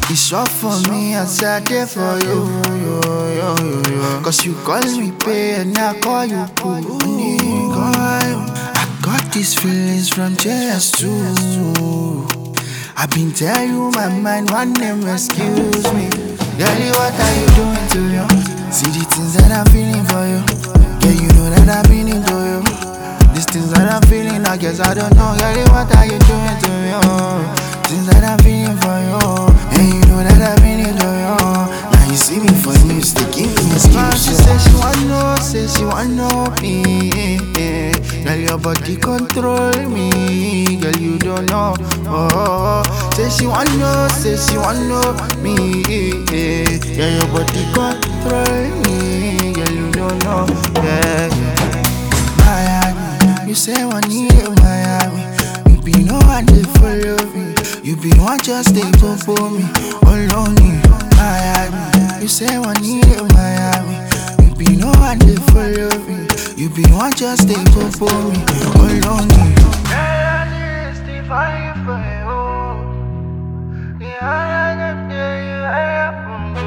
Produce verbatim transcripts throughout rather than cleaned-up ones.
It's rough for me as I there for you. Cause you call me pay and I call you Puni. I got these feelings from J S two. I've been telling you my mind, one name, excuse me. Girlie, what are you doing to you? See the things that I'm feeling for you. Yeah, you know that I've been into you. These things that I'm feeling, I guess I don't know. Girlie, what are you doing to me? Things that I'm feeling for you. And you know that I've been into you. Now you see me for you, still give me a scheme. She say she want know, say she want know me. Girl, your body control me. Girl, you don't know. Oh, say she want know, say she want know me. Yeah, your body control me. Girl, you don't know. Yeah, Miami, you say one need it, Miami. You be no one to follow me. You be one just stay go for me. Alone, Miami, you say one need it, Miami. You be no one to follow me. You be one just stay go for me. Alone, yeah, I stay fighting for you. Yeah, I got you, I have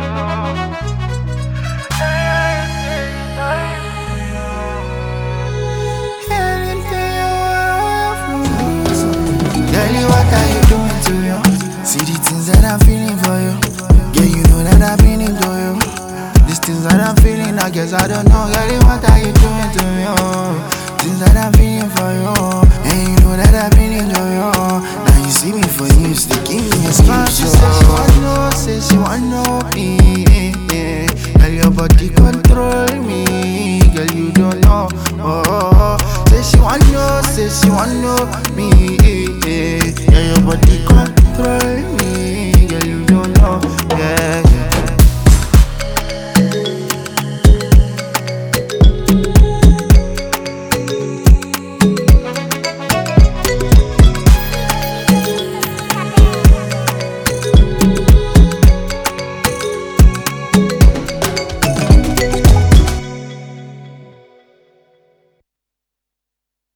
Girlie, what are you doing to you? See the things that I'm feeling for you. Yeah, you know that I've been into you. These things that I'm feeling, I guess I don't know. Girlie, what are you doing to me? Things that I'm feeling for you. And you know that I've been into you. Now you see me for you, still give me a scheme. She said she want know, say she want know me. Girl, your body control me. Girl, you don't